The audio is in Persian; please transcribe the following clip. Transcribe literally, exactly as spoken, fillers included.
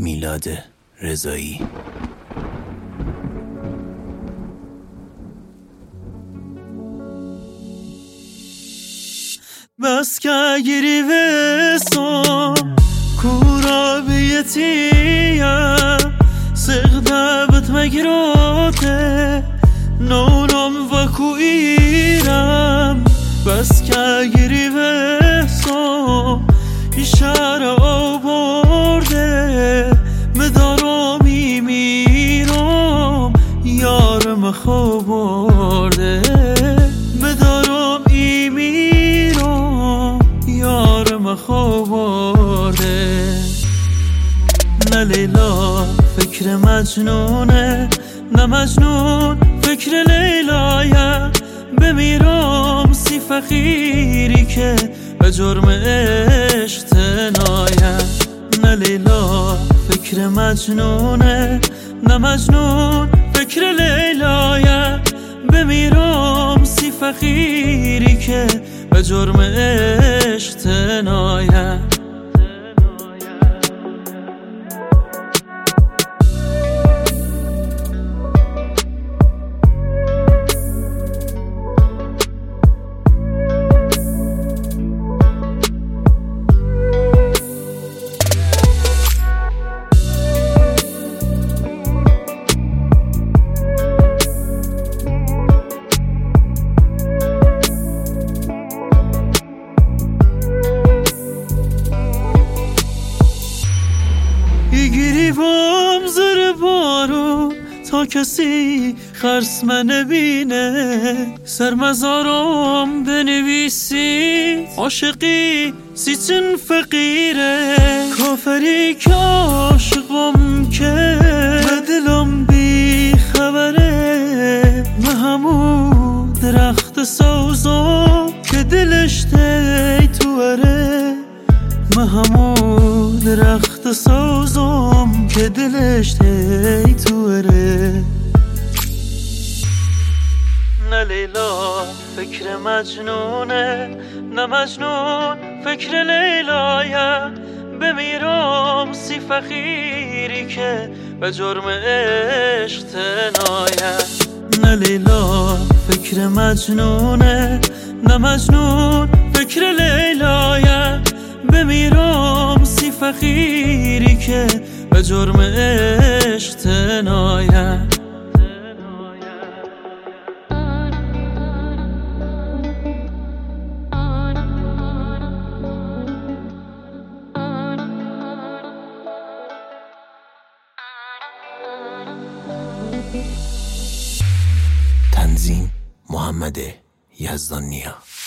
میلاد رضایی. بس که گیری وسام کورا بیتیم سغده بت مگراته نونم و کویرم. بس که گیری وسام اشاره آورده مدارم میمیرم یارم خوابارده. مدارم میمیرم یارم خوابارده. نه لیلا فکر مجنونه نه مجنون فکر لیلایه. بمیرم سی فقیری که به جرم عشق تنایه. نه لیلا فکر مجنونه نه مجنون فکر لیلایه. بمیرم سی فقیری که به جرم عشق تنایه. گریبم زر بارون تا کسی خرس من نبینه. سرمزارم بنویسی عاشقی سیچن فقیره. کافری که عاشقم که دلم بی خبره. من همون درخت سوزم که دلش تی توره. من همون درخت سوزم که دلش تی توره. نه لیلا فکر مجنونه نه مجنون فکر لیلایه. بمیرم سی فقیری که به جرم عشق تنایه. نه لیلا فکر مجنونه نه مجنون فکر لیلایه. بمیرم سی فقیری که به جرم عشق تنایه. تنظیم محمد یزدانیا.